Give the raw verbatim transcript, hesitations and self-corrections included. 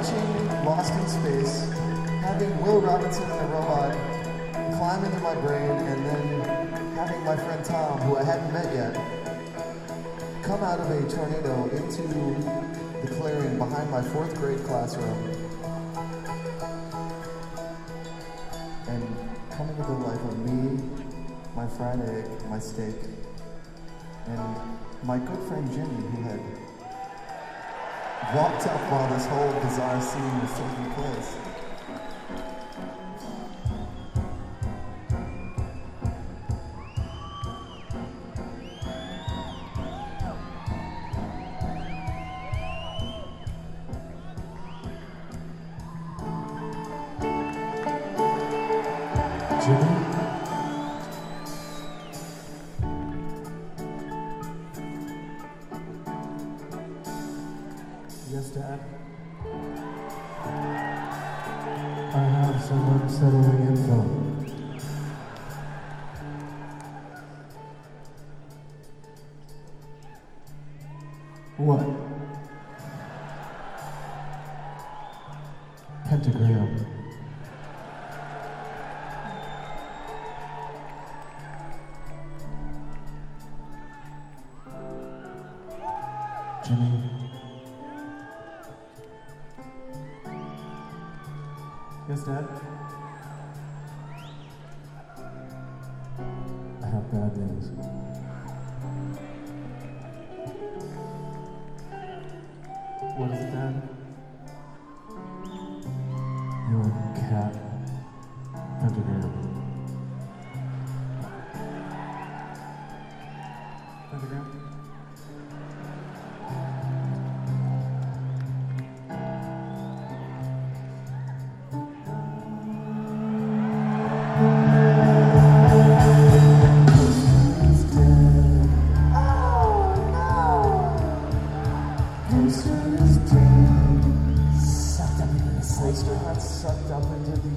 watching Lost in Space, having Will Robinson and the robot climb into my brain, and then having my friend Tom, who I hadn't met yet, come out of a tornado into the clearing behind my fourth grade classroom and come into the life of me, my fried egg, my steak, and my good friend Jimmy, who had walked up while this whole bizarre scene was taking place. Jimmy? Yes, Dad? I have some unsettling info. What? Pentagram. Jimmy? Yes, Dad? I have bad news. What is it, Dad? Your cat, Pentagram. Pentagram? Poster got sucked up into the